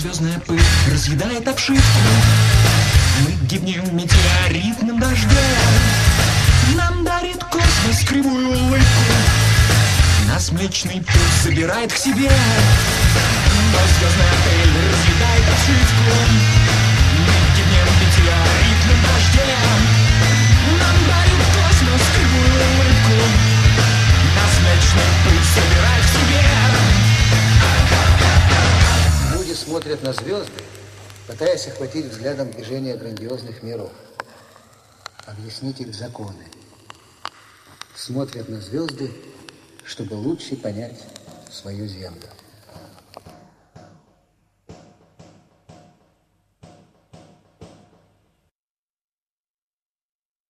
звездная пыль разъедает обшивку. Мы гибнем метеоритным дождем. Нам дарит космос кривую улыбку. Нас Млечный Путь забирает к себе. Но звездная пыль разъедает обшивку. Мы гибнем метеоритным дождем. Нам дарит космос кривую улыбку. Нас Млечный Путь забирает к себе. Люди смотрят на звезды, пытаясь охватить взглядом движение грандиозных миров, объяснить их законы. Смотрят на звезды, чтобы лучше понять свою Землю.